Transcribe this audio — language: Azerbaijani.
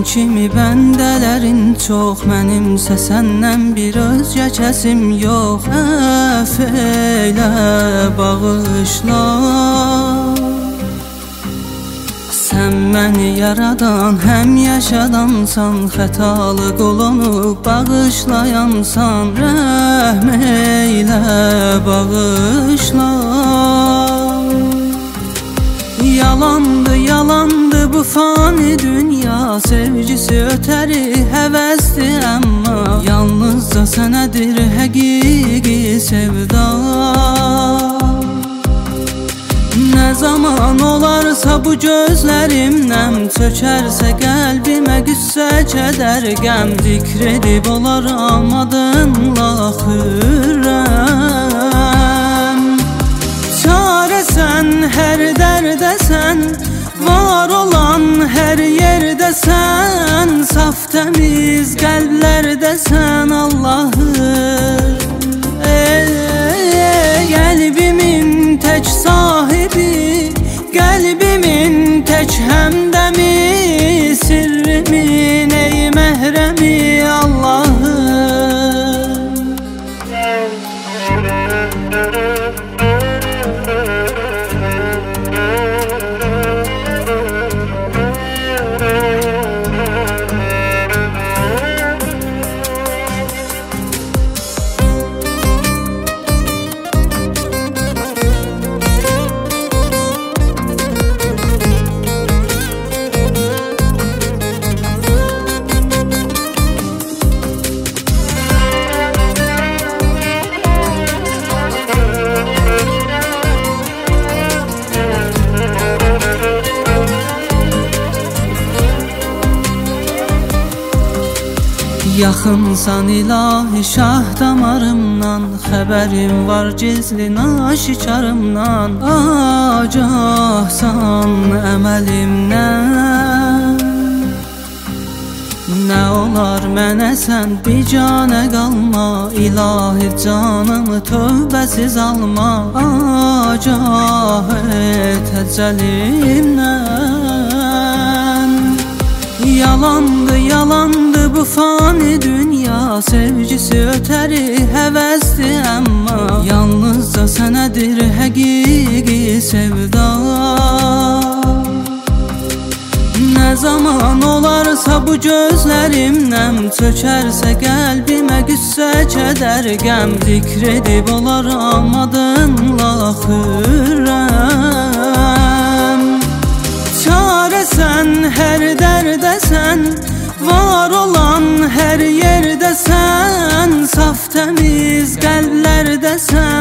kimi bəndələrin çox, mənimsə səndən bir özgə kəsim yox. Əff eylə, bağışla. Sən məni yaradan, həm yaşadansan, xətalı qolunu bağışlayansan. Rəhm eylə, bağışla. Yalandı, yalandı bu fani dünya, sevgisi ötəri həvəsdi əmma yalnızca sənədir həqiqi sevda. Nə zaman olarsa bu gözlərimdən çökərsə qəlbimə qüssə, kədər, qəm, zikr edib olaram adınla xürrəm. Çarəsən, hər dərdəsən, var olan hər yerdəsən, saf təmiz qəlblərdəsən Allahım. Qəlbimin tək sahibi, qəlbimin tək həmdəmi, sirrimin ey məhrəmi Allahım. Yaxınsan ilahi şah damarımdan, xəbərim var gizli naşikarımdan. Agahsan əməlimdən, nə olar mənə sən bicanə qalma, ilahi canımı tövbəsiz alma. Agah et əcəlimdən. Yalandı, yalandı bu fani dünya, sevgisi ötəri həvəsdi əmma yalnızca sənədir həqiqi sevda. Nə zaman olarsa bu gözlərimdən çökərsə qəlbimə qüssə, kədər, qəm, zikr edib olaram adınla xürrəm. Çarəsən, hər dərdəsən, var olan hər yerdəsən, saf təmiz qəlblərdəsən